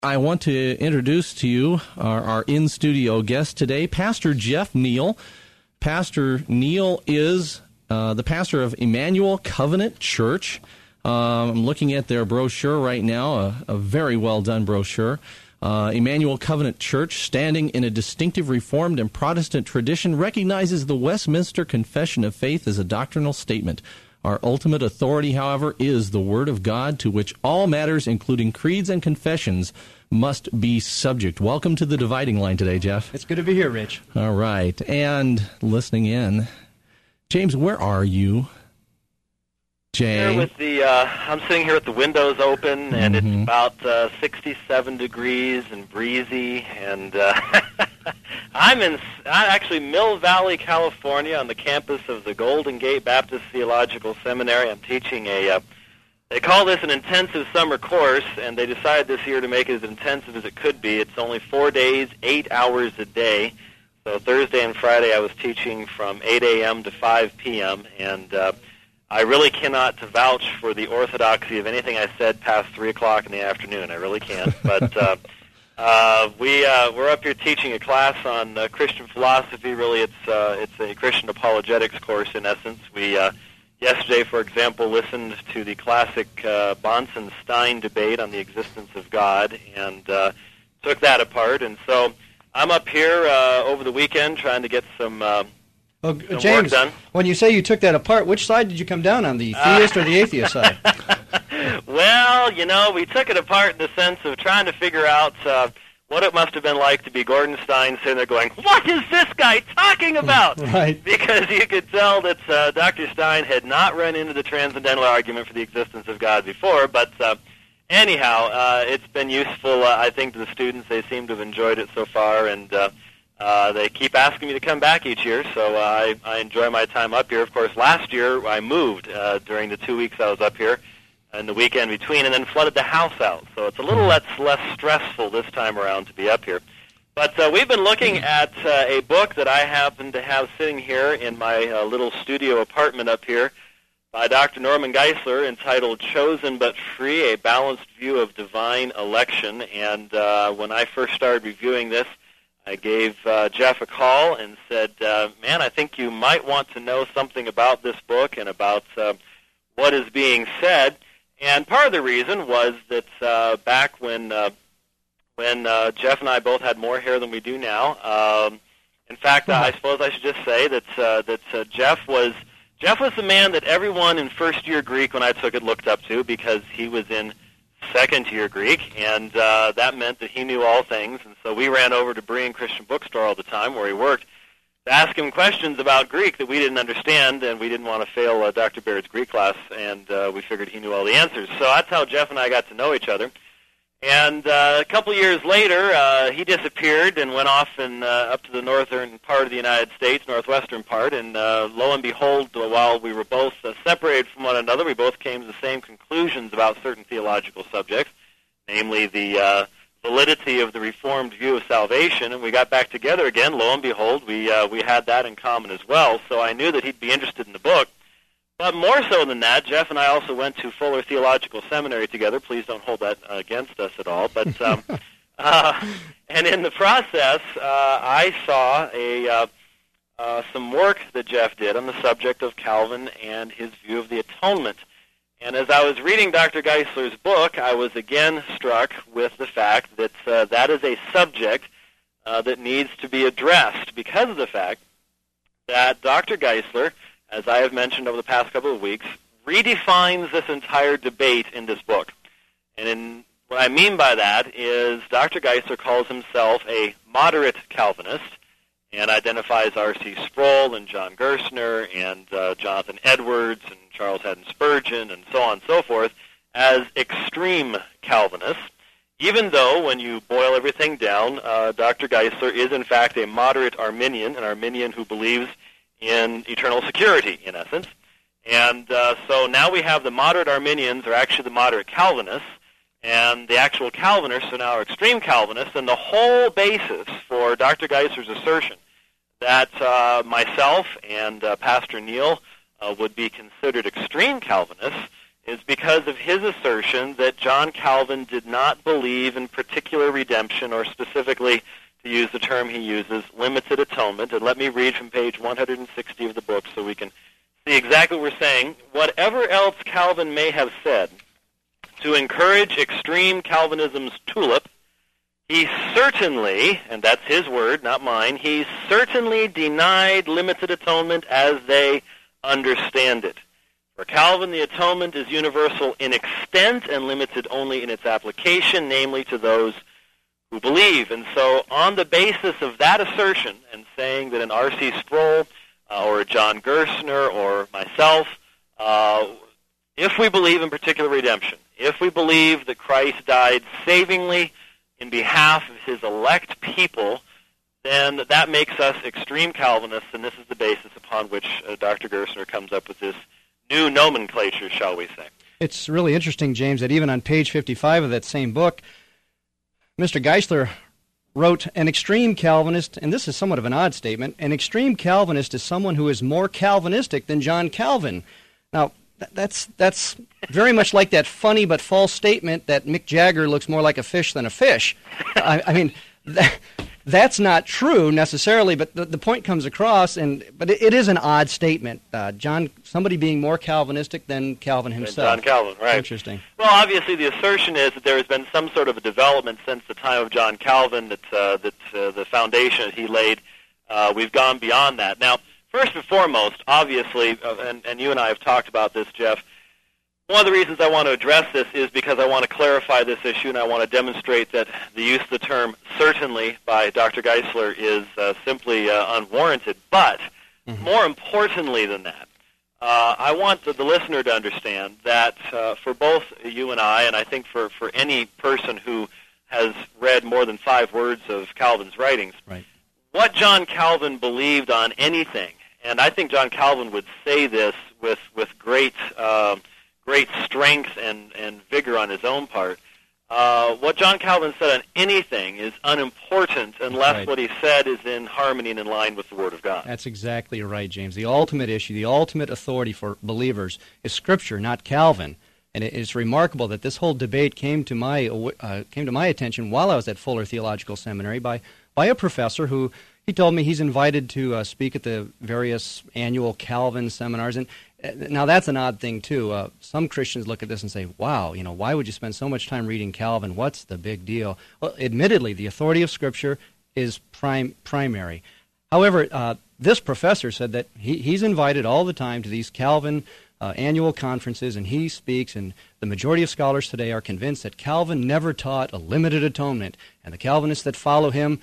I want to introduce to you our in-studio guest today, Pastor Jeff Neal. Pastor Neal is the pastor of Emmanuel Covenant Church. I'm looking at their brochure right now, a very well-done brochure. Emmanuel Covenant Church, standing in a distinctive Reformed and Protestant tradition, recognizes the Westminster Confession of Faith as a doctrinal statement. Our ultimate authority, however, is the Word of God, to which all matters, including creeds and confessions, must be subject. Welcome to the Dividing Line today, Jeff. It's good to be here, Rich. All right. And listening in, James, where are you? Jay? I'm sitting here with the windows open, and it's about 67 degrees and breezy, and I'm actually Mill Valley, California, on the campus of the Golden Gate Baptist Theological Seminary. I'm teaching they call this an intensive summer course, and they decided this year to make it as intensive as it could be. It's only 4 days, 8 hours a day. So Thursday and Friday I was teaching from 8 a.m. to 5 p.m., and I really cannot vouch for the orthodoxy of anything I said past 3 o'clock in the afternoon. I really can't. But we're up here teaching a class on Christian philosophy. Really, it's a Christian apologetics course in essence. We yesterday, for example, listened to the classic Bonson-Stein debate on the existence of God and took that apart. And so I'm up here over the weekend trying to get some James, when you say you took that apart, which side did you come down on, the theist or the atheist side? Well, we took it apart in the sense of trying to figure out what it must have been like to be Gordon Stein sitting there going, what is this guy talking about? Right. Because you could tell that Dr. Stein had not run into the transcendental argument for the existence of God before, but anyhow, it's been useful, I think, to the students. They seem to have enjoyed it so far, and they keep asking me to come back each year, so I enjoy my time up here. Of course, last year I moved during the 2 weeks I was up here and the weekend between, and then flooded the house out. So it's a little less stressful this time around to be up here. But we've been looking at a book that I happen to have sitting here in my little studio apartment up here by Dr. Norman Geisler, entitled Chosen But Free, A Balanced View of Divine Election. And when I first started reviewing this, I gave Jeff a call and said, man, I think you might want to know something about this book and about what is being said. And part of the reason was that back when Jeff and I both had more hair than we do now, in fact, I suppose I should just say that Jeff was the man that everyone in first-year Greek when I took it looked up to, because he was in second-year Greek, and that meant that he knew all things. And so we ran over to Berean Christian Bookstore all the time, where he worked, to ask him questions about Greek that we didn't understand, and we didn't want to fail Dr. Baird's Greek class, and we figured he knew all the answers. So that's how Jeff and I got to know each other. And a couple years later, he disappeared and went off up to the northern part of the United States, northwestern part, and lo and behold, while we were both separated from one another, we both came to the same conclusions about certain theological subjects, namely the validity of the Reformed view of salvation, and we got back together again. Lo and behold, we had that in common as well, so I knew that he'd be interested in the book. But more so than that, Jeff and I also went to Fuller Theological Seminary together. Please don't hold that against us at all. But and in the process, I saw some work that Jeff did on the subject of Calvin and his view of the atonement. And as I was reading Dr. Geisler's book, I was again struck with the fact that that is a subject that needs to be addressed, because of the fact that Dr. Geisler, as I have mentioned over the past couple of weeks, redefines this entire debate in this book. And what I mean by that is Dr. Geisler calls himself a moderate Calvinist and identifies R.C. Sproul and John Gerstner and Jonathan Edwards and Charles Haddon Spurgeon and so on and so forth as extreme Calvinists, even though when you boil everything down, Dr. Geisler is in fact a moderate Arminian, an Arminian who believes in eternal security, in essence. And so now we have the moderate Arminians are actually the moderate Calvinists, and the actual Calvinists are now extreme Calvinists, and the whole basis for Dr. Geisler's assertion that myself and Pastor Neal would be considered extreme Calvinists is because of his assertion that John Calvin did not believe in particular redemption, or specifically, to use the term he uses, limited atonement. And let me read from page 160 of the book so we can see exactly what we're saying. Whatever else Calvin may have said to encourage extreme Calvinism's tulip, he certainly, and that's his word, not mine, he certainly denied limited atonement as they understand it. For Calvin, the atonement is universal in extent and limited only in its application, namely to those who believe. And so on the basis of that assertion, and saying that an R.C. Sproul or a John Gerstner or myself, if we believe in particular redemption, if we believe that Christ died savingly in behalf of his elect people, then that makes us extreme Calvinists, and this is the basis upon which Dr. Gerstner comes up with this new nomenclature, shall we say. It's really interesting, James, that even on page 55 of that same book, Mr. Geisler wrote, an extreme Calvinist, and this is somewhat of an odd statement, an extreme Calvinist is someone who is more Calvinistic than John Calvin. Now, that's very much like that funny but false statement that Mick Jagger looks more like a fish than a fish. I mean, that's not true necessarily, but the point comes across, but it is an odd statement. Somebody being more Calvinistic than Calvin himself. John Calvin, right. Interesting. Well, obviously the assertion is that there has been some sort of a development since the time of John Calvin, that the foundation that he laid, we've gone beyond that. Now, first and foremost, obviously, and you and I have talked about this, Jeff, one of the reasons I want to address this is because I want to clarify this issue, and I want to demonstrate that the use of the term certainly by Dr. Geisler is simply unwarranted. But more importantly than that, I want the listener to understand that for both you and I think for any person who has read more than 5 words of Calvin's writings, right, what John Calvin believed on anything, and I think John Calvin would say this with great strength and vigor on his own part. What John Calvin said on anything is unimportant unless what he said is in harmony and in line with the Word of God. That's exactly right, James. The ultimate issue, the ultimate authority for believers is Scripture, not Calvin. And it's remarkable that this whole debate came to my attention while I was at Fuller Theological Seminary by a professor who he told me he's invited to speak at the various annual Calvin seminars. And now that's an odd thing too. Some Christians look at this and say, "Wow, why would you spend so much time reading Calvin? What's the big deal?" Well, admittedly, the authority of Scripture is primary. However, this professor said that he's invited all the time to these Calvin annual conferences, and he speaks, and the majority of scholars today are convinced that Calvin never taught a limited atonement, and the Calvinists that follow him,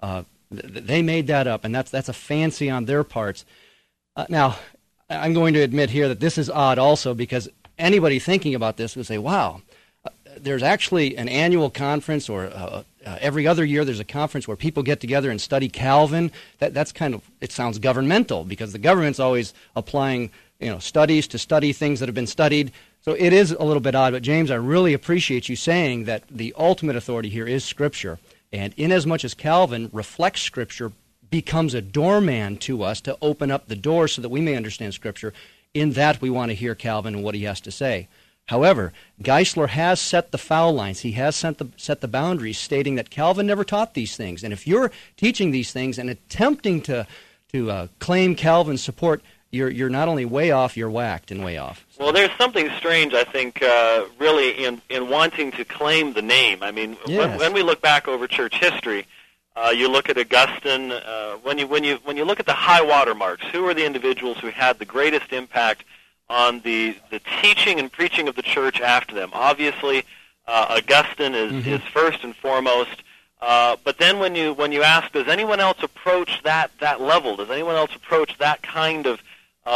they made that up, and that's a fancy on their parts. Now, I'm going to admit here that this is odd also, because anybody thinking about this would say, wow, there's actually an annual conference, or every other year there's a conference where people get together and study Calvin. That's kind of, it sounds governmental, because the government's always applying studies to study things that have been studied. So it is a little bit odd, but James, I really appreciate you saying that the ultimate authority here is Scripture. And inasmuch as Calvin reflects Scripture, becomes a doorman to us to open up the door so that we may understand Scripture, in that we want to hear Calvin and what he has to say. However, Geisler has set the foul lines. He has set the boundaries, stating that Calvin never taught these things. And if you're teaching these things and attempting to claim Calvin's support, you're not only way off, you're whacked and way off. Well, there's something strange, I think, really in wanting to claim the name. I mean, yes. when we look back over church history, you look at Augustine. When you look at the high water marks, who are the individuals who had the greatest impact on the teaching and preaching of the church after them? Obviously, Augustine is first and foremost. But then when you ask, does anyone else approach that level? Does anyone else approach that kind of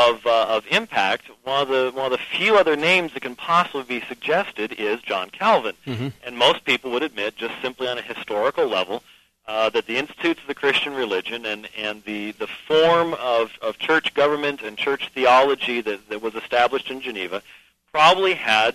impact? One of the few other names that can possibly be suggested is John Calvin. And most people would admit, just simply on a historical level, that the institutes of the Christian religion and the form of church government and church theology that was established in Geneva probably had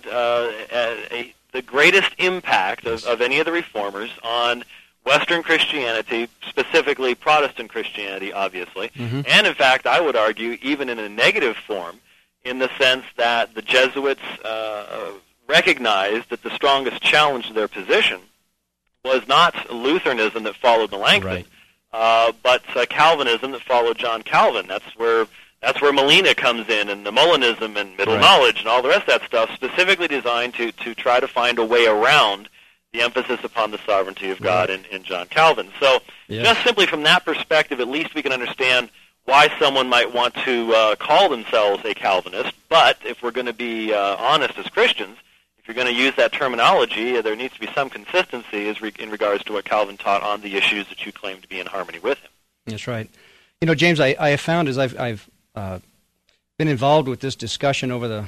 the greatest impact of any of the reformers on Western Christianity, specifically Protestant Christianity, obviously. And in fact, I would argue, even in a negative form, in the sense that the Jesuits recognized that the strongest challenge to their position was not Lutheranism that followed Melanchthon, but Calvinism that followed John Calvin. That's where Molina comes in, and the Molinism and middle knowledge and all the rest of that stuff, specifically designed to try to find a way around the emphasis upon the sovereignty of God in John Calvin. So just simply from that perspective, at least we can understand why someone might want to call themselves a Calvinist. But if we're going to be honest as Christians, if you're going to use that terminology, there needs to be some consistency in regards to what Calvin taught on the issues that you claim to be in harmony with him. That's right. You know, James, I have found as I've been involved with this discussion over the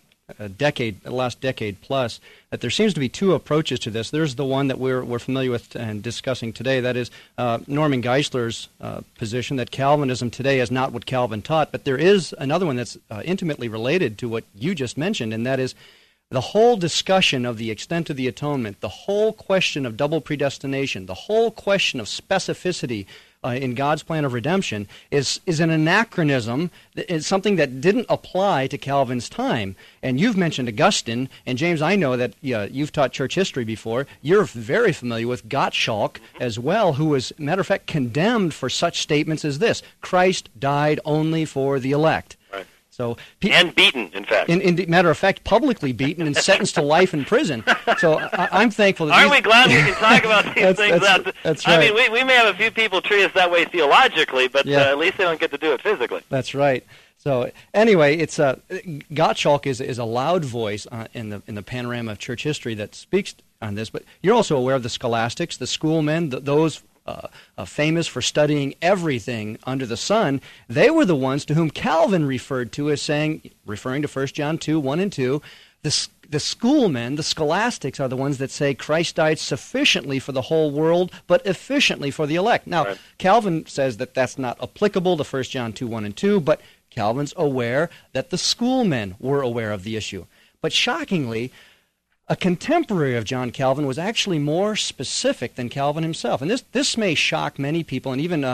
last decade plus, that there seems to be two approaches to this. There's the one that we're familiar with and discussing today, that is Norman Geisler's position that Calvinism today is not what Calvin taught, but there is another one that's intimately related to what you just mentioned, and that is the whole discussion of the extent of the atonement, the whole question of double predestination, the whole question of specificity in God's plan of redemption is an anachronism. It's something that didn't apply to Calvin's time. And you've mentioned Augustine, and James, I know that you've taught church history before. You're very familiar with Gottschalk as well, who was, matter of fact, condemned for such statements as this: Christ died only for the elect. So, and beaten, in fact. In matter of fact, publicly beaten and sentenced to life in prison. So I'm thankful that Aren't we glad we can talk about these things? That's right. I mean, we may have a few people treat us that way theologically, but at least they don't get to do it physically. That's right. So anyway, it's Gottschalk is a loud voice in the panorama of church history that speaks on this. But you're also aware of the scholastics, the schoolmen, those famous for studying everything under the sun. They were the ones to whom Calvin referred to as saying, referring to 1 John 2, 1 and 2, the schoolmen, the scholastics, are the ones that say Christ died sufficiently for the whole world, but efficiently for the elect. Now, Calvin says that that's not applicable to 1 John 2, 1 and 2, but Calvin's aware that the schoolmen were aware of the issue. But shockingly, a contemporary of John Calvin was actually more specific than Calvin himself. And this may shock many people, and even,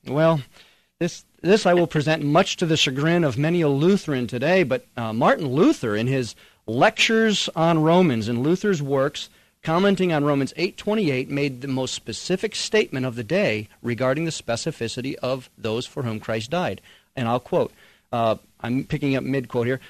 this I will present much to the chagrin of many a Lutheran today, but Martin Luther, in his lectures on Romans, in Luther's works, commenting on Romans 8:28, made the most specific statement of the day regarding the specificity of those for whom Christ died. And I'll quote, I'm picking up mid-quote here,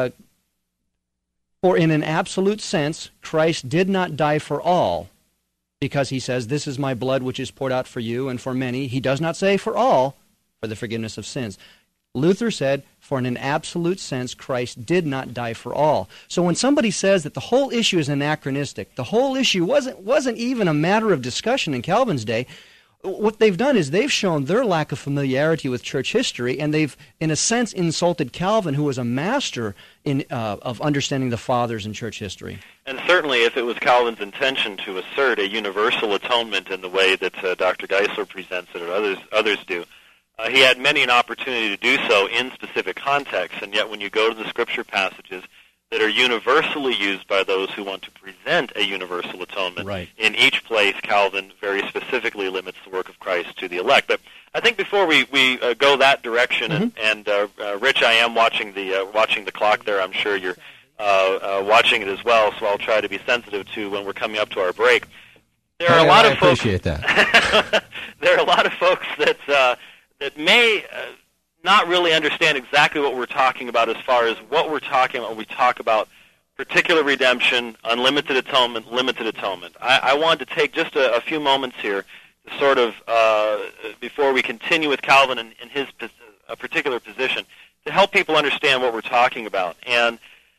for in an absolute sense, Christ did not die for all, because he says, this is my blood which is poured out for you and for many. He does not say for all, for the forgiveness of sins. Luther said, for in an absolute sense, Christ did not die for all. So when somebody says that the whole issue is anachronistic, the whole issue wasn't even a matter of discussion in Calvin's day, what they've done is they've shown their lack of familiarity with church history, and they've, in a sense, insulted Calvin, who was a master of understanding the fathers in church history. And certainly, if it was Calvin's intention to assert a universal atonement in the way that Dr. Geisler presents it, or others do, he had many an opportunity to do so in specific contexts, and yet when you go to the Scripture passages that are universally used by those who want to present a universal atonement, in each place, Calvin very specifically limits the work of Christ to the elect. But I think before we go that direction, and Rich, I am watching the clock there. I'm sure you're watching it as well, so I'll try to be sensitive to when we're coming up to our break. There are a lot of folks. I appreciate that. There are a lot of folks that may not really understand exactly what we're talking about as far as what we're talking about when we talk about particular redemption, unlimited atonement, limited atonement. I wanted to take just a few moments here to sort of, before we continue with Calvin and his particular position, to help people understand what we're talking about. And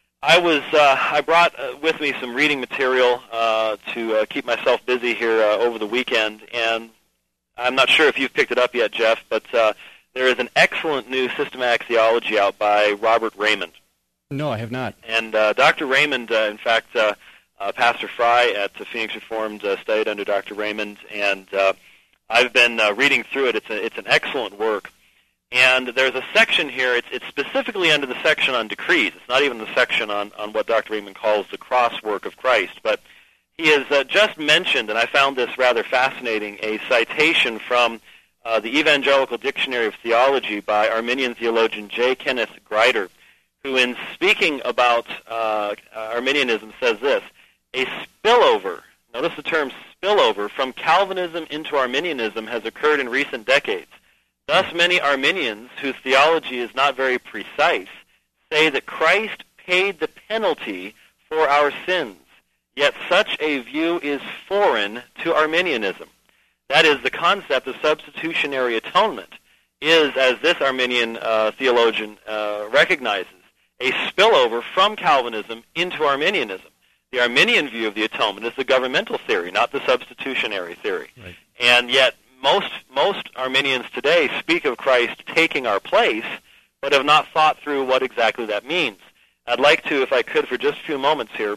I brought with me some reading material to keep myself busy here over the weekend, and I'm not sure if you've picked it up yet, Jeff, but there is an excellent new systematic theology out by Robert Raymond. No, I have not. And Dr. Raymond, in fact, Pastor Fry at Phoenix Reformed studied under Dr. Raymond, and I've been reading through it. It's an excellent work. And there's a section here, it's specifically under the section on decrees. It's not even the section on what Dr. Raymond calls the cross work of Christ, but he has just mentioned, and I found this rather fascinating, a citation from the Evangelical Dictionary of Theology by Arminian theologian J. Kenneth Grider, who in speaking about Arminianism says this: a spillover, notice the term spillover, from Calvinism into Arminianism has occurred in recent decades. Thus many Arminians, whose theology is not very precise, say that Christ paid the penalty for our sins, yet such a view is foreign to Arminianism. That is, the concept of substitutionary atonement is, as this Arminian theologian recognizes, a spillover from Calvinism into Arminianism. The Arminian view of the atonement is the governmental theory, not the substitutionary theory. Right. And yet most Arminians today speak of Christ taking our place, but have not thought through what exactly that means. I'd like to, if I could, for just a few moments here,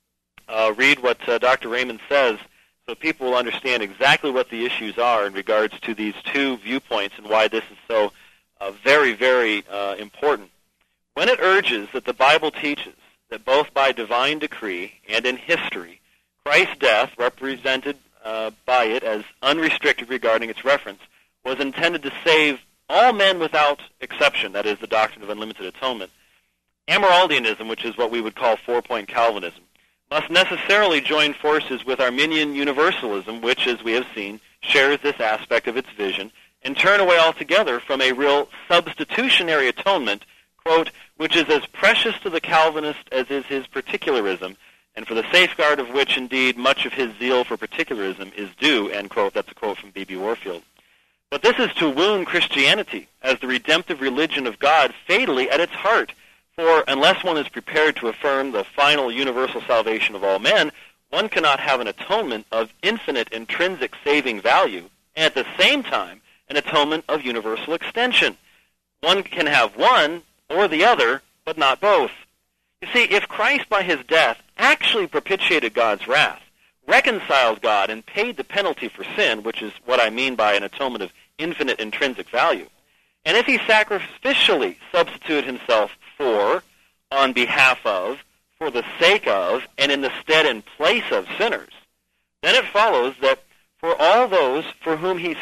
read what Dr. Raymond says so people will understand exactly what the issues are in regards to these two viewpoints and why this is so very, very important. When it urges that the Bible teaches that both by divine decree and in history, Christ's death, represented by it as unrestricted regarding its reference, was intended to save all men without exception, that is, the doctrine of unlimited atonement, Amyraldianism, which is what we would call four-point Calvinism, must necessarily join forces with Arminian Universalism, which, as we have seen, shares this aspect of its vision, and turn away altogether from a real substitutionary atonement, quote, which is as precious to the Calvinist as is his particularism, and for the safeguard of which, indeed, much of his zeal for particularism is due, end quote. That's a quote from B.B. Warfield. But this is to wound Christianity as the redemptive religion of God fatally at its heart. For unless one is prepared to affirm the final universal salvation of all men, one cannot have an atonement of infinite intrinsic saving value, and at the same time, an atonement of universal extension. One can have one or the other, but not both. You see, if Christ by his death actually propitiated God's wrath, reconciled God, and paid the penalty for sin, which is what I mean by an atonement of infinite intrinsic value, and if he sacrificially substituted himself for, on behalf of, for the sake of, and in the stead and place of sinners, then it follows that for all those for whom he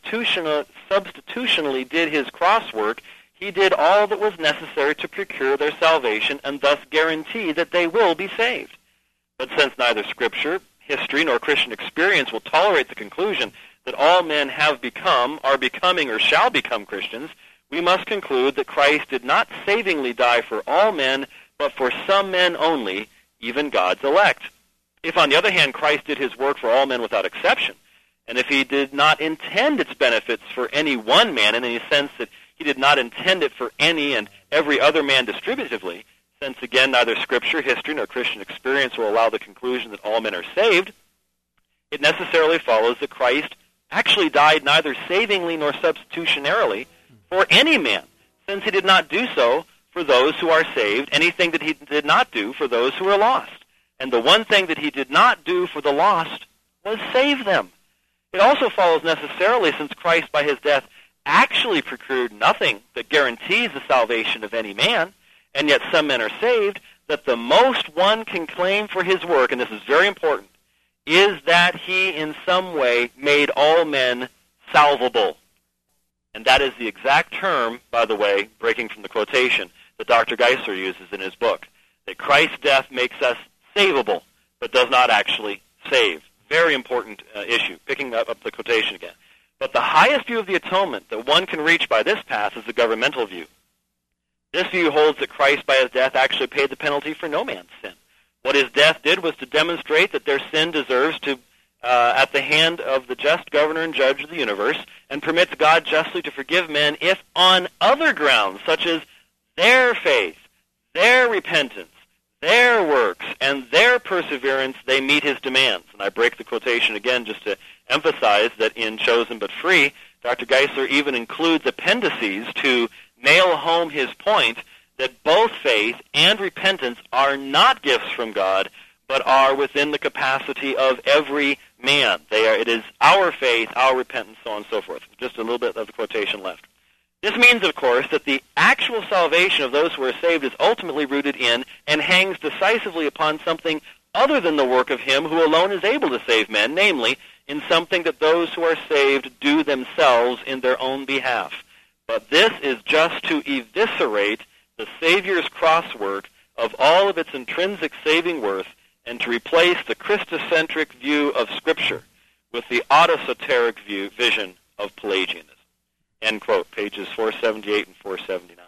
substitutionally did his cross work, he did all that was necessary to procure their salvation and thus guarantee that they will be saved. But since neither Scripture, history, nor Christian experience will tolerate the conclusion that all men have become, are becoming, or shall become Christians, we must conclude that Christ did not savingly die for all men, but for some men only, even God's elect. If, on the other hand, Christ did his work for all men without exception, and if he did not intend its benefits for any one man, in the sense that he did not intend it for any and every other man distributively, since, again, neither Scripture, history, nor Christian experience will allow the conclusion that all men are saved, it necessarily follows that Christ actually died neither savingly nor substitutionarily for any man, since he did not do so for those who are saved, anything that he did not do for those who are lost. And the one thing that he did not do for the lost was save them. It also follows necessarily, since Christ by his death actually procured nothing that guarantees the salvation of any man, and yet some men are saved, that the most one can claim for his work, and this is very important, is that he in some way made all men salvable. And that is the exact term, by the way, breaking from the quotation, that Dr. Geisler uses in his book, that Christ's death makes us savable, but does not actually save. Very important issue, picking up the quotation again. But the highest view of the atonement that one can reach by this path is the governmental view. This view holds that Christ by his death actually paid the penalty for no man's sin. What his death did was to demonstrate that their sin deserves to, at the hand of the just governor and judge of the universe, and permits God justly to forgive men if on other grounds, such as their faith, their repentance, their works, and their perseverance, they meet his demands. And I break the quotation again just to emphasize that in Chosen but Free, Dr. Geisler even includes appendices to nail home his point that both faith and repentance are not gifts from God, but are within the capacity of every man. It is our faith, our repentance, so on and so forth. Just a little bit of the quotation left. This means, of course, that the actual salvation of those who are saved is ultimately rooted in and hangs decisively upon something other than the work of him who alone is able to save men, namely, in something that those who are saved do themselves in their own behalf. But this is just to eviscerate the Savior's cross-work of all of its intrinsic saving worth and to replace the Christocentric view of Scripture with the autosoteric vision of Pelagianism. End quote, pages 478 and 479.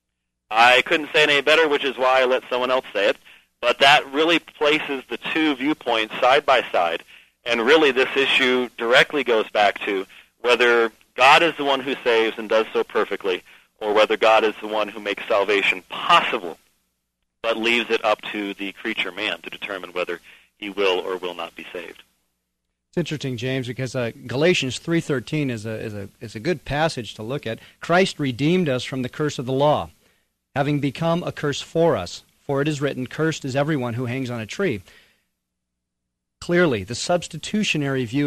I couldn't say it any better, which is why I let someone else say it, but that really places the two viewpoints side by side, and really this issue directly goes back to whether God is the one who saves and does so perfectly, or whether God is the one who makes salvation possible, but leaves it up to the creature man to determine whether he will or will not be saved. It's interesting, James, because Galatians 3:13 is a good passage to look at. Christ redeemed us from the curse of the law, having become a curse for us. For it is written, "Cursed is everyone who hangs on a tree." Clearly, the substitutionary view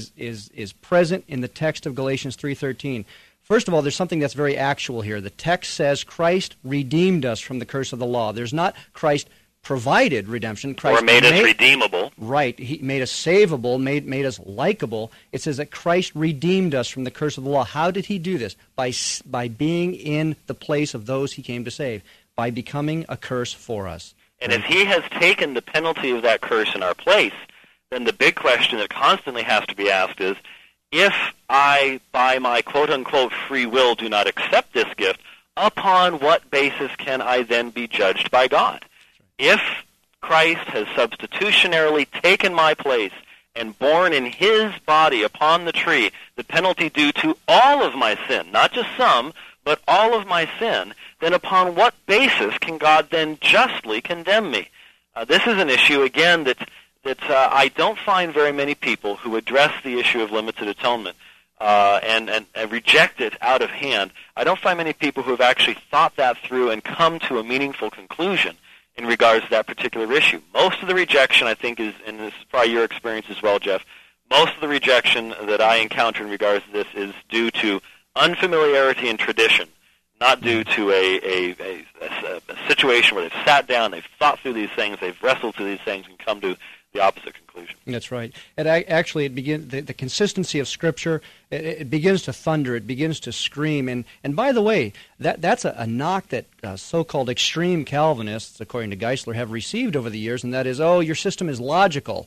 is present in the text of Galatians 3:13. First of all, there's something that's very actual here. The text says Christ redeemed us from the curse of the law. There's not Christ provided redemption. Christ or made us redeemable. Right. He made us savable, made us likable. It says that Christ redeemed us from the curse of the law. How did he do this? By being in the place of those he came to save, by becoming a curse for us. And if he has taken the penalty of that curse in our place, then the big question that constantly has to be asked is, if I, by my quote-unquote free will, do not accept this gift, upon what basis can I then be judged by God? If Christ has substitutionarily taken my place and borne in his body upon the tree the penalty due to all of my sin, not just some, but all of my sin, then upon what basis can God then justly condemn me? This is an issue, again, that I don't find very many people who address the issue of limited atonement and reject it out of hand. I don't find many people who have actually thought that through and come to a meaningful conclusion in regards to that particular issue. Most of the rejection, I think, is, and this is probably your experience as well, Jeff, most of the rejection that I encounter in regards to this is due to unfamiliarity and tradition, not due to a situation where they've sat down, they've thought through these things, they've wrestled through these things, and come to the opposite conclusion. That's right. And actually, it begins the consistency of Scripture. It begins to thunder. It begins to scream. And by the way, that's a knock that so-called extreme Calvinists, according to Geisler, have received over the years, and that is, oh, your system is logical.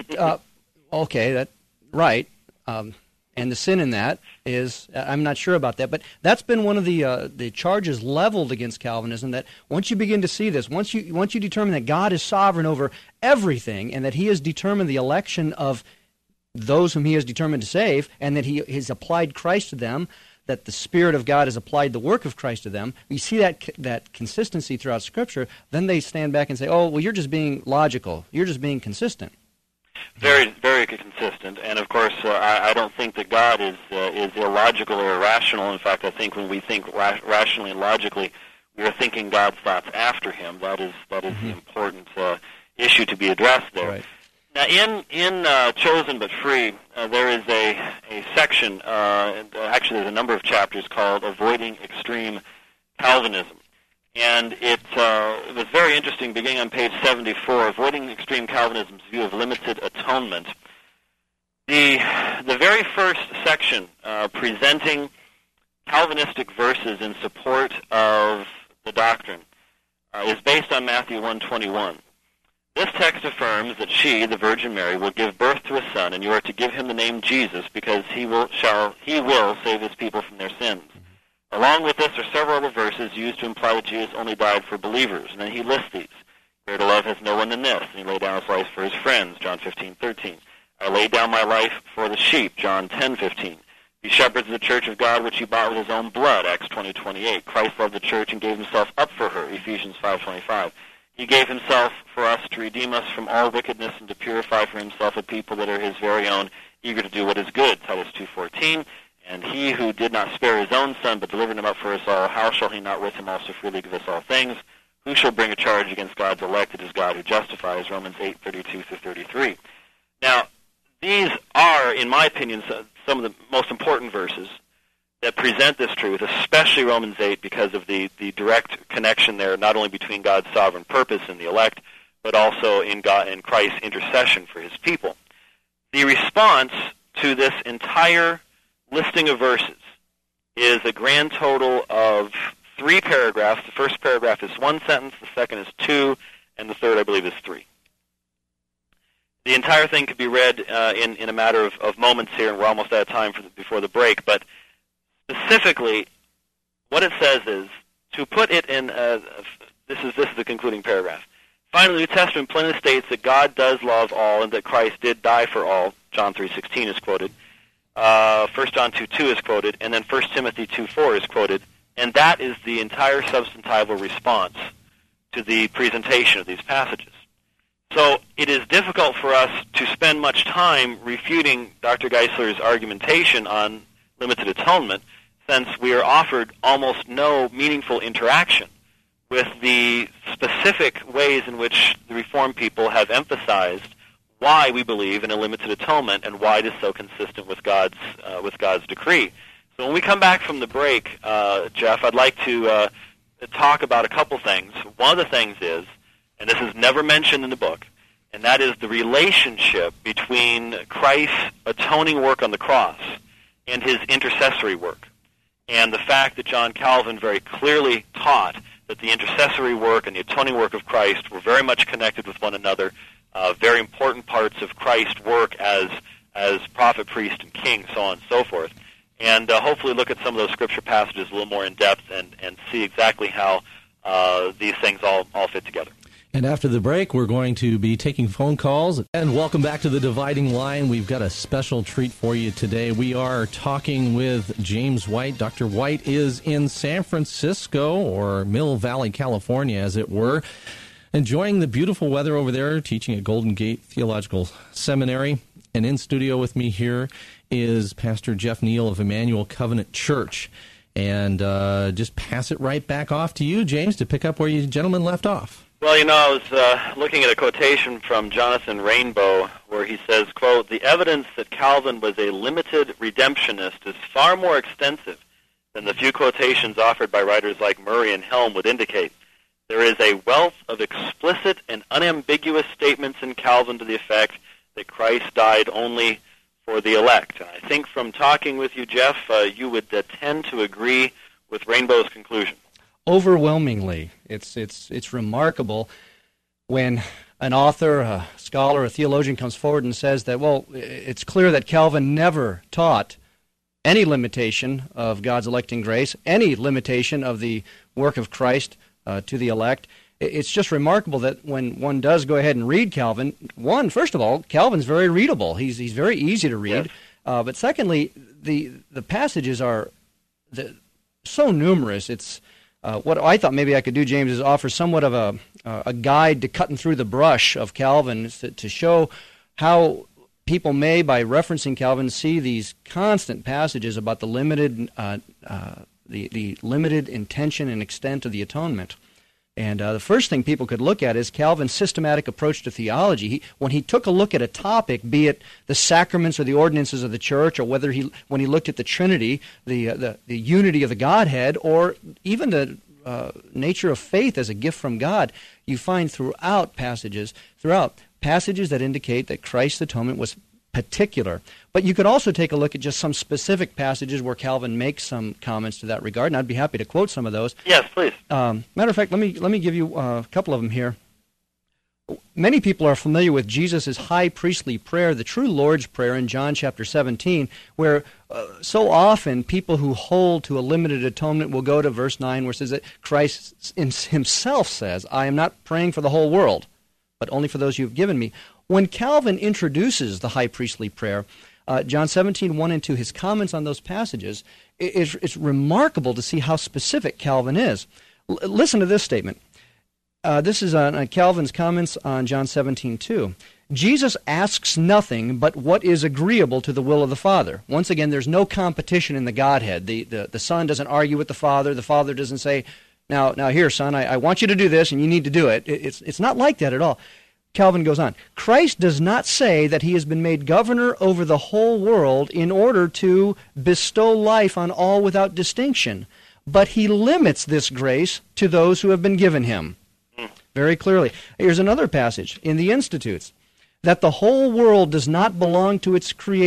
Okay, right. And the sin in that is, I'm not sure about that, but that's been one of the charges leveled against Calvinism, that once you begin to see this, once you determine that God is sovereign over everything and that he has determined the election of those whom he has determined to save, and that he has applied Christ to them, that the Spirit of God has applied the work of Christ to them, we see that consistency throughout Scripture, then they stand back and say, oh, well, you're just being logical. You're just being consistent. Very, very consistent, and of course, I don't think that God is illogical or irrational. In fact, I think when we think rationally and logically, we are thinking God's thoughts after him. That is the important issue to be addressed there. Right. Now, in Chosen but Free, there is a section. Actually, there's a number of chapters called "Avoiding Extreme Calvinism." And it was very interesting, beginning on page 74, Avoiding Extreme Calvinism's View of Limited Atonement. The very first section, presenting Calvinistic verses in support of the doctrine, is based on Matthew 1:21. This text affirms that she, the Virgin Mary, will give birth to a son, and you are to give him the name Jesus, because he will save his people from their sins. Along with this are several other verses used to imply that Jesus only died for believers, and then he lists these. Greater love has no one than this, and he laid down his life for his friends, John 15:13. I laid down my life for the sheep, John 10:15. He shepherds the church of God, which he bought with his own blood, Acts 20:28. Christ loved the church and gave himself up for her, Ephesians 5:25. He gave himself for us to redeem us from all wickedness and to purify for himself a people that are his very own, eager to do what is good, Titus 2:14. And he who did not spare his own son, but delivered him up for us all, how shall he not with him also freely give us all things? Who shall bring a charge against God's elect? It is God who justifies, Romans 8:32-33. Now, these are, in my opinion, some of the most important verses that present this truth, especially Romans 8, because of the direct connection there, not only between God's sovereign purpose in the elect, but also in God and Christ's intercession for his people. The response to this entire listing of verses is a grand total of 3 paragraphs. The first paragraph is 1 sentence, the second is 2, and the third, I believe, is 3. The entire thing could be read in a matter of moments here, and we're almost out of time before the break. But specifically, what it says is, to put it in, this is the concluding paragraph. Finally, the New Testament plainly states that God does love all and that Christ did die for all. John 3:16 is quoted. 1 John 2:2 is quoted, and then 1 Timothy 2:4 is quoted, and that is the entire substantival response to the presentation of these passages. So it is difficult for us to spend much time refuting Dr. Geisler's argumentation on limited atonement, since we are offered almost no meaningful interaction with the specific ways in which the Reformed people have emphasized why we believe in a limited atonement and why it is so consistent with God's decree. So when we come back from the break, Jeff, I'd like to talk about a couple things. One of the things is, and this is never mentioned in the book, and that is the relationship between Christ's atoning work on the cross and his intercessory work, and the fact that John Calvin very clearly taught that the intercessory work and the atoning work of Christ were very much connected with one another, very important parts of Christ's work as prophet, priest, and king, so on and so forth. And hopefully look at some of those scripture passages a little more in depth and see exactly how these things all fit together. And after the break, we're going to be taking phone calls. And welcome back to The Dividing Line. We've got a special treat for you today. We are talking with James White. Dr. White is in San Francisco, or Mill Valley, California, as it were, enjoying the beautiful weather over there, teaching at Golden Gate Theological Seminary. And in studio with me here is Pastor Jeff Neal of Emmanuel Covenant Church. And just pass it right back off to you, James, to pick up where you gentlemen left off. Well, I was looking at a quotation from Jonathan Rainbow where he says, quote, "The evidence that Calvin was a limited redemptionist is far more extensive than the few quotations offered by writers like Murray and Helm would indicate. There is a wealth of explicit and unambiguous statements in Calvin to the effect that Christ died only for the elect." And I think from talking with you, Jeff, you would tend to agree with Rainbow's conclusion. Overwhelmingly, it's remarkable when an author, a scholar, a theologian comes forward and says that, well, it's clear that Calvin never taught any limitation of God's electing grace, any limitation of the work of Christ to the elect. It's just remarkable that when one does go ahead and read Calvin, first of all, Calvin's very readable. He's very easy to read. Yes. But secondly, the passages are so numerous. It's what I thought maybe I could do, James, is offer somewhat of a guide to cutting through the brush of Calvin to show how people may, by referencing Calvin, see these constant passages about the limited the limited intention and extent of the atonement. And the first thing people could look at is Calvin's systematic approach to theology. When he took a look at a topic, be it the sacraments or the ordinances of the church, or when he looked at the Trinity, the unity of the Godhead, or even the nature of faith as a gift from God, you find throughout passages that indicate that Christ's atonement was particular. But you could also take a look at just some specific passages where Calvin makes some comments to that regard, and I'd be happy to quote some of those. Yes, please. Matter of fact, let me give you a couple of them here. Many people are familiar with Jesus' high priestly prayer, the true Lord's Prayer in John chapter 17, where so often people who hold to a limited atonement will go to verse 9, where it says that Christ himself says, "I am not praying for the whole world, but only for those you have given me." When Calvin introduces the high priestly prayer, John 17, 1 and 2, his comments on those passages, it's remarkable to see how specific Calvin is. Listen to this statement. This is on Calvin's comments on John 17, 2. Jesus asks nothing but what is agreeable to the will of the Father. Once again, there's no competition in the Godhead. The Son doesn't argue with the Father doesn't say, now here, Son, I want you to do this, and you need to do it. It's not like that at all. Calvin goes on, Christ does not say that he has been made governor over the whole world in order to bestow life on all without distinction, but he limits this grace to those who have been given him. Very clearly. Here's another passage in the Institutes, that the whole world does not belong to its creator,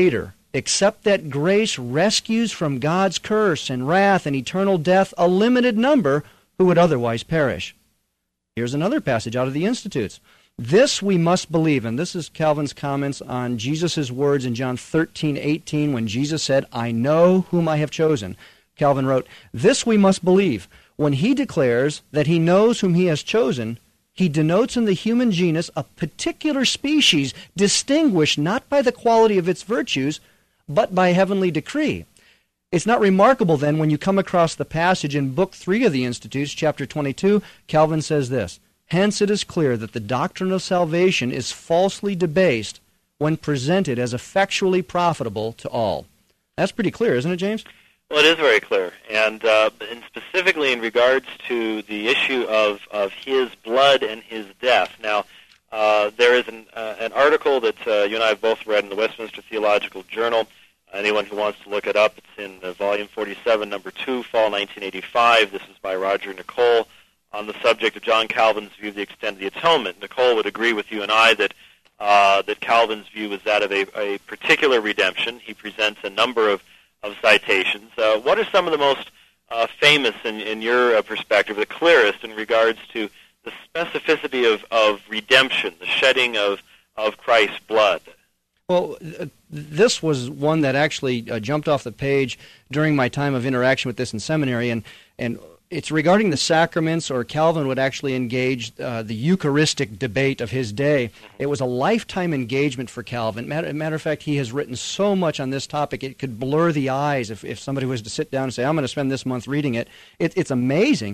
except that grace rescues from God's curse and wrath and eternal death a limited number who would otherwise perish. Here's another passage out of the Institutes. This we must believe, and this is Calvin's comments on Jesus' words in John 13:18 when Jesus said, I know whom I have chosen. Calvin wrote, this we must believe. When he declares that he knows whom he has chosen, he denotes in the human genus a particular species distinguished not by the quality of its virtues, but by heavenly decree. It's not remarkable then when you come across the passage in Book 3 of the Institutes, chapter 22, Calvin says this, hence it is clear that the doctrine of salvation is falsely debased when presented as effectually profitable to all. That's pretty clear, isn't it, James? Well, it is very clear, and specifically in regards to the issue of his blood and his death. Now, there is an article that you and I have both read in the Westminster Theological Journal. Anyone who wants to look it up, it's in volume 47, number 2, fall 1985. This is by Roger Nicole on the subject of John Calvin's view of the extent of the atonement. Nicole would agree with you and I that Calvin's view was that of a particular redemption. He presents a number of citations. What are some of the most famous in your perspective, the clearest in regards to the specificity of redemption, the shedding of Christ's blood? Well, this was one that actually jumped off the page during my time of interaction with this in seminary, and it's regarding the sacraments, or Calvin would actually engage the Eucharistic debate of his day. It was a lifetime engagement for Calvin. Matter of fact, he has written so much on this topic, it could blur the eyes if somebody was to sit down and say, I'm going to spend this month reading it. It's amazing.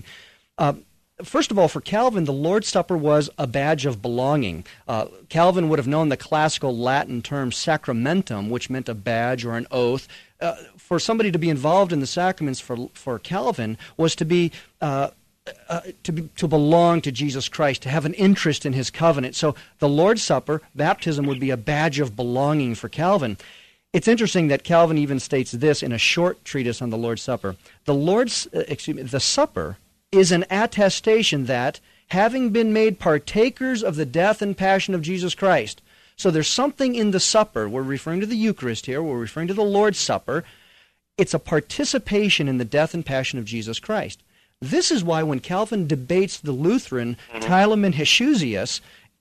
First of all, for Calvin, the Lord's Supper was a badge of belonging. Calvin would have known the classical Latin term sacramentum, which meant a badge or an oath. For somebody to be involved in the sacraments for Calvin was to belong to Jesus Christ, to have an interest in his covenant. So the Lord's Supper, baptism, would be a badge of belonging for Calvin. It's interesting that Calvin even states this in a short treatise on the Lord's Supper. The supper is an attestation that, having been made partakers of the death and passion of Jesus Christ. So there's something in the supper. We're referring to the Eucharist here. We're referring to the Lord's Supper. It's a participation in the death and passion of Jesus Christ. This is why when Calvin debates the Lutheran Tilem and Heshusius,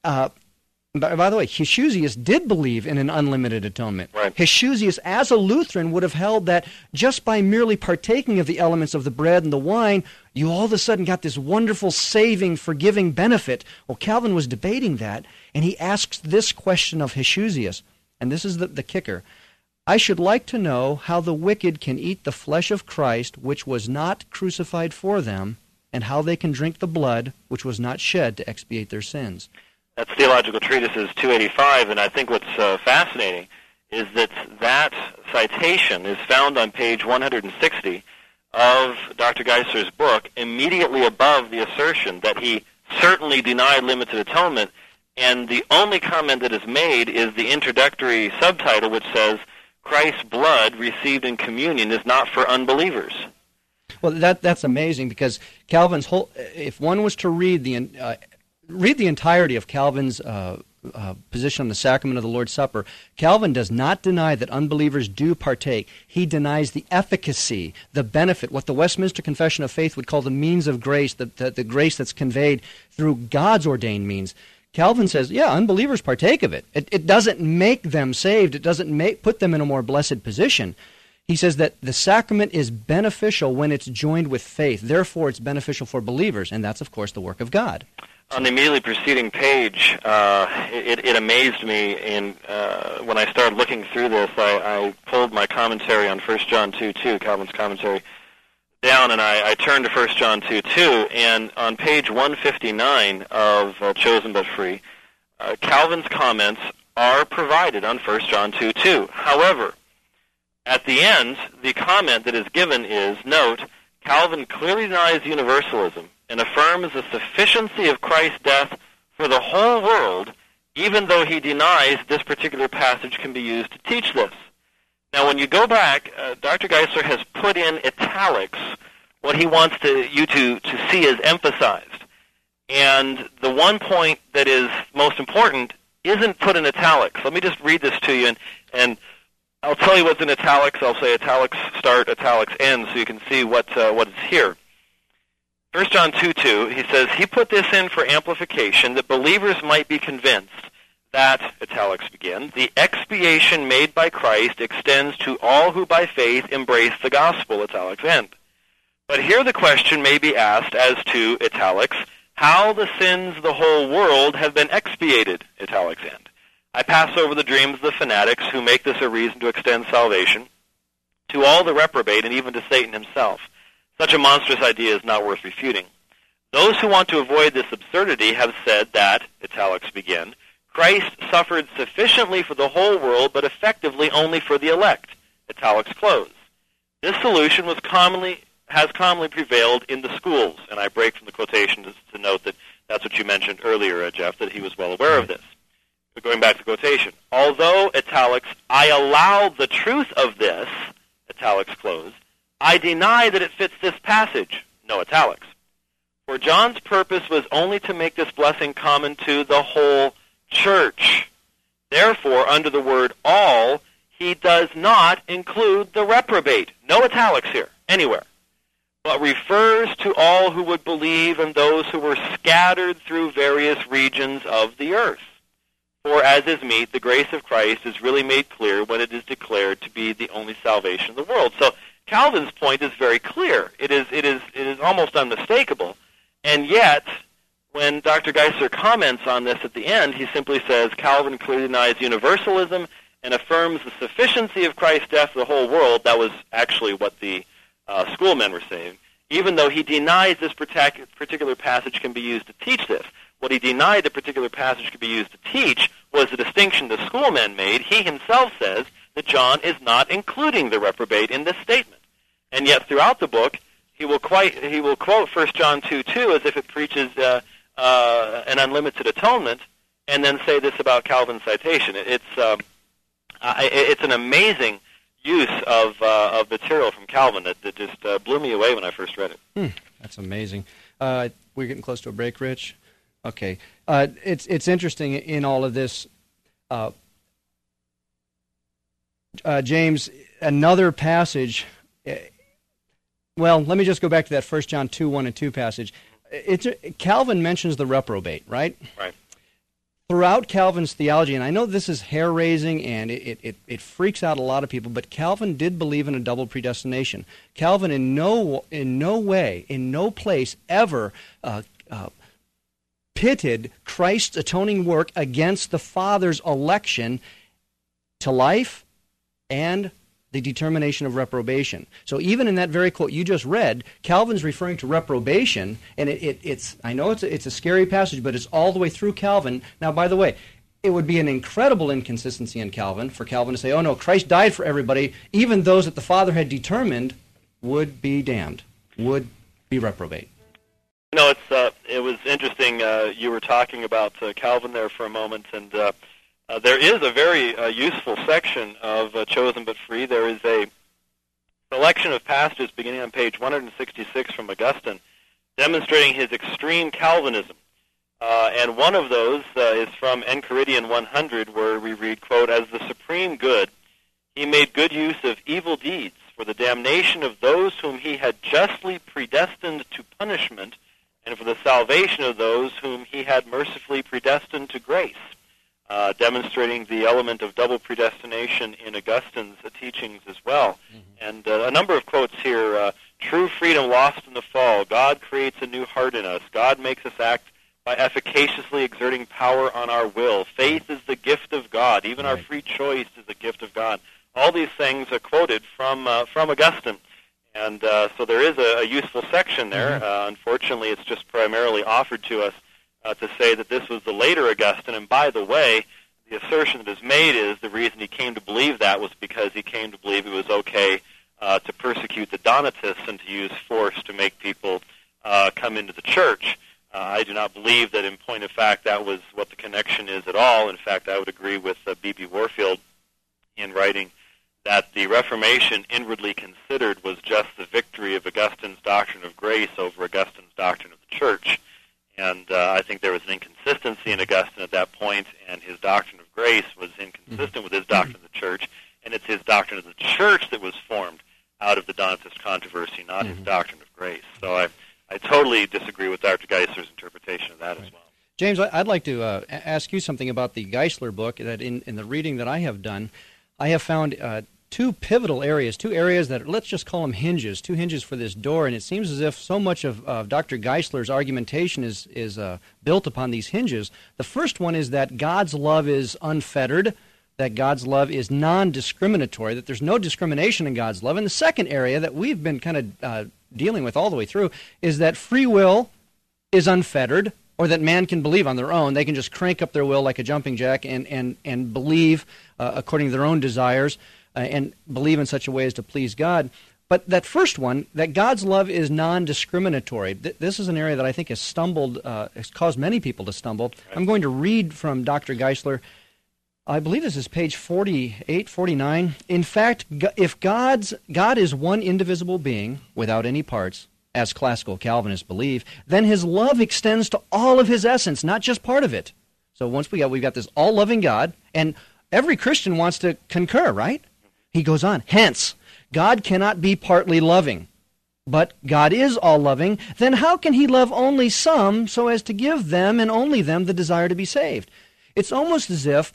by the way, Heshusius did believe in an unlimited atonement. Right. Heshusius, as a Lutheran, would have held that just by merely partaking of the elements of the bread and the wine, you all of a sudden got this wonderful, saving, forgiving benefit. Well, Calvin was debating that, and he asks this question of Heshusius, and this is the kicker. I should like to know how the wicked can eat the flesh of Christ, which was not crucified for them, and how they can drink the blood, which was not shed to expiate their sins. That's Theological Treatises 285, and I think what's fascinating is that citation is found on page 160 of Dr. Geisler's book, immediately above the assertion that he certainly denied limited atonement, and the only comment that is made is the introductory subtitle, which says, Christ's blood received in communion is not for unbelievers. Well, that's amazing, because Calvin's whole, if one was to read the entirety of Calvin's position on the sacrament of the Lord's Supper, Calvin does not deny that unbelievers do partake. He denies the efficacy, the benefit, what the Westminster Confession of Faith would call the means of grace, the grace that's conveyed through God's ordained means. Calvin says, yeah, unbelievers partake of it. It doesn't make them saved. It doesn't put them in a more blessed position. He says that the sacrament is beneficial when it's joined with faith. Therefore, it's beneficial for believers, and that's, of course, the work of God. On the immediately preceding page, it amazed me when I started looking through this. I pulled my commentary on 1 John 2:2, Calvin's commentary, down, and I turned to 1 John 2:2, and on page 159 of Chosen but Free, Calvin's comments are provided on 1 John 2:2. However, at the end, the comment that is given is, note, Calvin clearly denies universalism and affirms the sufficiency of Christ's death for the whole world, even though he denies this particular passage can be used to teach this. Now, when you go back, Dr. Geisler has put in italics what he wants you to see as emphasized. And the one point that is most important isn't put in italics. Let me just read this to you, and I'll tell you what's in italics. I'll say italics start, italics end, so you can see what is here. 1 John 2:2, he says, he put this in for amplification, that believers might be convinced that, italics begin, the expiation made by Christ extends to all who by faith embrace the gospel, italics end. But here the question may be asked as to, italics, how the sins of the whole world have been expiated, italics end. I pass over the dreams of the fanatics who make this a reason to extend salvation to all the reprobate and even to Satan himself. Such a monstrous idea is not worth refuting. Those who want to avoid this absurdity have said that, italics begin, Christ suffered sufficiently for the whole world, but effectively only for the elect, italics close. This solution has commonly prevailed in the schools, and I break from the quotation to note that that's what you mentioned earlier, Jeff, that he was well aware of this. But going back to quotation, although, italics, I allow the truth of this, italics close, I deny that it fits this passage, no italics. For John's purpose was only to make this blessing common to the whole church. Therefore, under the word all, he does not include the reprobate. No italics here, anywhere. But refers to all who would believe and those who were scattered through various regions of the earth. For as is meet, the grace of Christ is really made clear when it is declared to be the only salvation of the world. So Calvin's point is very clear. It is almost unmistakable. And yet, when Dr. Geisler comments on this at the end, he simply says, Calvin clearly denies universalism and affirms the sufficiency of Christ's death for the whole world. That was actually what the schoolmen were saying, even though he denies this particular passage can be used to teach this. What he denied the particular passage could be used to teach was the distinction the schoolmen made. He himself says that John is not including the reprobate in this statement. And yet throughout the book, he will quote 1 John 2:2 as if it preaches an unlimited atonement, and then say this about Calvin's citation. It's an amazing use of material from Calvin that just blew me away when I first read it. That's amazing. We're getting close to a break, Rich. Okay. It's interesting in all of this. James, another passage. Well, let me just go back to that 1 John 2:1 and 2 passage. Calvin mentions the reprobate, right? Right. Throughout Calvin's theology, and I know this is hair-raising and it freaks out a lot of people, but Calvin did believe in a double predestination. Calvin in no way, in no place ever pitted Christ's atoning work against the Father's election to life and the determination of reprobation. So even in that very quote you just read, Calvin's referring to reprobation, and it's I know it's a scary passage, but it's all the way through Calvin. Now, by the way, it would be an incredible inconsistency in Calvin for Calvin to say, oh no, Christ died for everybody, even those that the Father had determined would be damned, would be reprobate. No, it was interesting. You were talking about Calvin there for a moment, and there is a very useful section of Chosen But Free. There is a selection of passages beginning on page 166 from Augustine demonstrating his extreme Calvinism. And one of those is from Enchiridion 100, where we read, quote, as the supreme good, he made good use of evil deeds for the damnation of those whom he had justly predestined to punishment, and for the salvation of those whom he had mercifully predestined to grace. Demonstrating the element of double predestination in Augustine's teachings as well. Mm-hmm. And a number of quotes here. True freedom lost in the fall. God creates a new heart in us. God makes us act by efficaciously exerting power on our will. Faith is the gift of God. Even our free choice is a gift of God. All these things are quoted from Augustine. And so there is a useful section there. Mm-hmm. Unfortunately, it's just primarily offered to us to say that this was the later Augustine. And by the way, the assertion that is made is the reason he came to believe that was because he came to believe it was okay to persecute the Donatists and to use force to make people come into the church. I do not believe that in point of fact that was what the connection is at all. In fact, I would agree with B.B. Warfield in writing that the Reformation, inwardly considered, was just the victory of Augustine's doctrine of grace over Augustine's doctrine of the church. And I think there was an inconsistency in Augustine at that point, and his doctrine of grace was inconsistent with his doctrine of the church. and it's his doctrine of the church that was formed out of the Donatist controversy, not his doctrine of grace. So I totally disagree with Dr. Geisler's interpretation of that as well. James, I'd like to ask you something about the Geisler book. That in the reading that I have done, I have found two pivotal areas, two areas that, let's just call them hinges, two hinges for this door, and it seems as if so much of Dr. Geisler's argumentation is built upon these hinges. The first one is that God's love is unfettered, that God's love is non-discriminatory, that there's no discrimination in God's love. And the second area that we've been kind of dealing with all the way through is that free will is unfettered, or that man can believe on their own. They can just crank up their will like a jumping jack and believe according to their own desires and believe in such a way as to please God. But that first one, that God's love is non-discriminatory, this is an area that I think has caused many people to stumble. Right. I'm going to read from Dr. Geisler. I believe this is page 48, 49. In fact, if God is one indivisible being without any parts, as classical Calvinists believe, then his love extends to all of his essence, not just part of it. So once we've got this all-loving God, and every Christian wants to concur, right? He goes on, hence, God cannot be partly loving, but God is all-loving. Then how can he love only some so as to give them and only them the desire to be saved? It's almost as if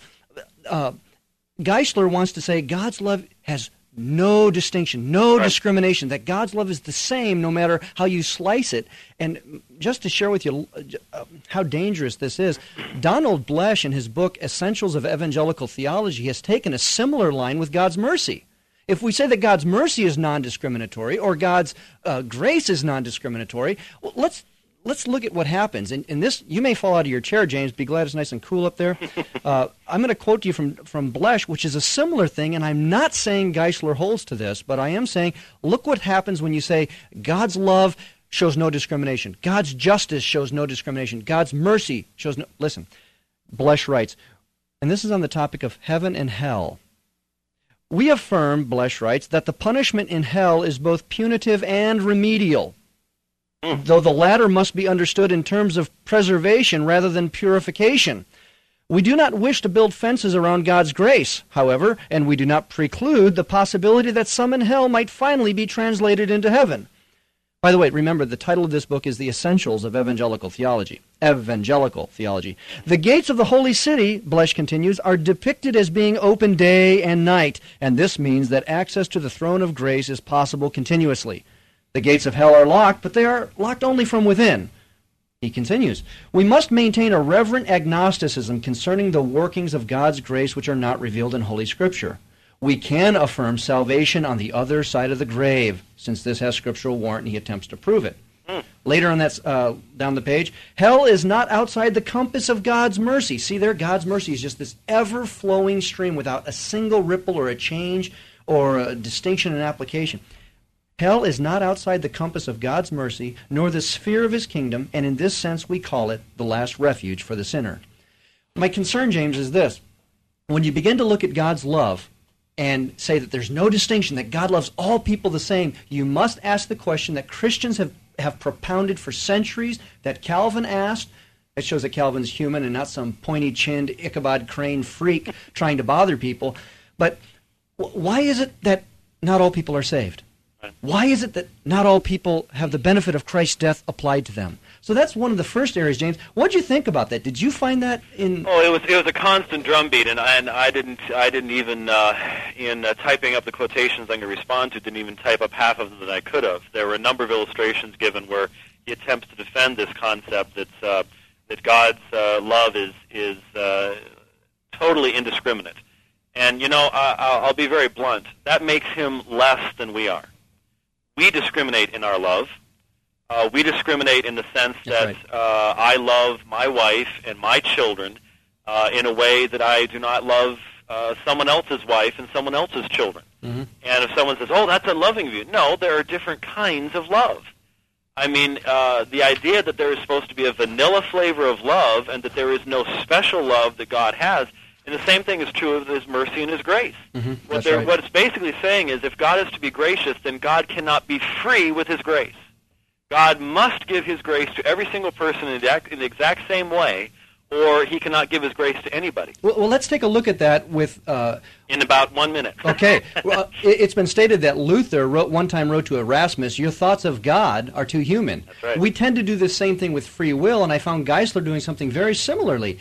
Geisler wants to say God's love has no distinction, no discrimination, that God's love is the same no matter how you slice it. And just to share with you how dangerous this is, Donald Blesch in his book Essentials of Evangelical Theology has taken a similar line with God's mercy. If we say that God's mercy is non-discriminatory or God's grace is non-discriminatory, well, let's look at what happens. In this, you may fall out of your chair, James. Be glad it's nice and cool up there. I'm going to quote you from Blesch, which is a similar thing, and I'm not saying Geisler holds to this, but I am saying, look what happens when you say God's love shows no discrimination. God's justice shows no discrimination. God's mercy shows no... Listen, Blesch writes, and this is on the topic of heaven and hell. We affirm, Blesch writes, that the punishment in hell is both punitive and remedial, though the latter must be understood in terms of preservation rather than purification. We do not wish to build fences around God's grace, however, and we do not preclude the possibility that some in hell might finally be translated into heaven. By the way, remember, the title of this book is The Essentials of Evangelical Theology. Evangelical Theology. The gates of the holy city, Blesch continues, are depicted as being open day and night, and this means that access to the throne of grace is possible continuously. The gates of hell are locked, but they are locked only from within. He continues, we must maintain a reverent agnosticism concerning the workings of God's grace which are not revealed in Holy Scripture. We can affirm salvation on the other side of the grave, since this has scriptural warrant and he attempts to prove it. Later on down the page, hell is not outside the compass of God's mercy. See there, God's mercy is just this ever-flowing stream without a single ripple or a change or a distinction in application. Hell is not outside the compass of God's mercy, nor the sphere of his kingdom, and in this sense we call it the last refuge for the sinner. My concern, James, is this. When you begin to look at God's love and say that there's no distinction, that God loves all people the same, you must ask the question that Christians have propounded for centuries, that Calvin asked. It shows that Calvin's human and not some pointy-chinned Ichabod Crane freak trying to bother people. But why is it that not all people are saved? Why is it that not all people have the benefit of Christ's death applied to them? So that's one of the first areas, James. What did you think about that? Did you find that in... Oh, it was a constant drumbeat, and I didn't even in typing up the quotations I'm going to respond to, didn't even type up half of them that I could have. There were a number of illustrations given where he attempts to defend this concept that God's love is totally indiscriminate. And I'll be very blunt. That makes him less than we are. We discriminate in our love. We discriminate in the sense that I love my wife and my children in a way that I do not love someone else's wife and someone else's children. Mm-hmm. And if someone says, oh, that's unloving of you, no, there are different kinds of love. I mean, the idea that there is supposed to be a vanilla flavor of love and that there is no special love that God has, and the same thing is true of his mercy and his grace. Mm-hmm. What it's basically saying is if God is to be gracious, then God cannot be free with his grace. God must give his grace to every single person in the exact same way, or he cannot give his grace to anybody. Well, let's take a look at that with... in about 1 minute. Okay. Well, it's been stated that Luther one time wrote to Erasmus, your thoughts of God are too human. That's right. We tend to do the same thing with free will, and I found Geisler doing something very similarly.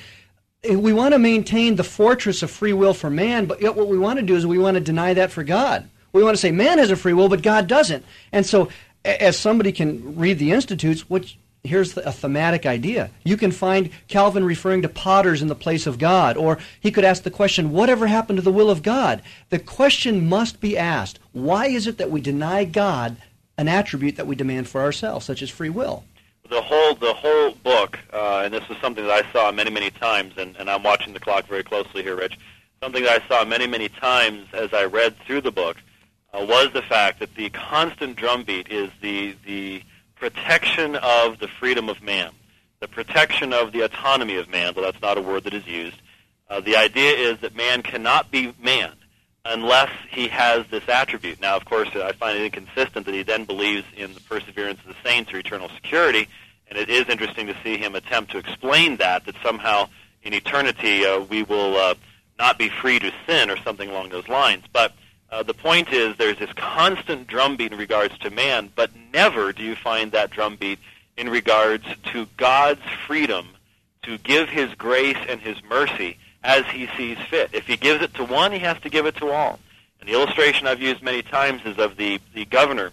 We want to maintain the fortress of free will for man, but yet what we want to do is we want to deny that for God. We want to say man has a free will, but God doesn't. And so as somebody can read the Institutes, here's a thematic idea. You can find Calvin referring to potters in the place of God, or he could ask the question, whatever happened to the will of God? The question must be asked, why is it that we deny God an attribute that we demand for ourselves, such as free will? The whole book, and this is something that I saw many, many times, and I'm watching the clock very closely here, Rich, something that I saw many, many times as I read through the book was the fact that the constant drumbeat is the protection of the freedom of man, the protection of the autonomy of man, though that's not a word that is used. The idea is that man cannot be man unless he has this attribute. Now, of course, I find it inconsistent that he then believes in the perseverance of the saints or eternal security, and it is interesting to see him attempt to explain that somehow in eternity we will not be free to sin or something along those lines. But the point is there's this constant drumbeat in regards to man, but never do you find that drumbeat in regards to God's freedom to give his grace and his mercy as he sees fit. If he gives it to one, he has to give it to all. And the illustration I've used many times is of the governor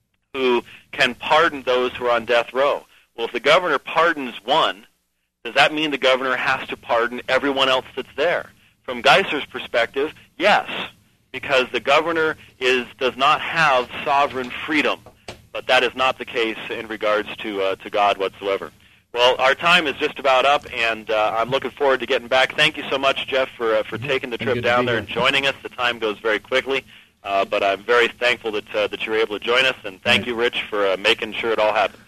who can pardon those who are on death row. Well, if the governor pardons one, does that mean the governor has to pardon everyone else that's there? From Geisler's perspective, yes, because the governor does not have sovereign freedom, but that is not the case in regards to God whatsoever. Well, our time is just about up, and I'm looking forward to getting back. Thank you so much, Jeff, for taking the trip down there and joining us. The time goes very quickly, but I'm very thankful that you were able to join us, and thank you, Rich, for making sure it all happened.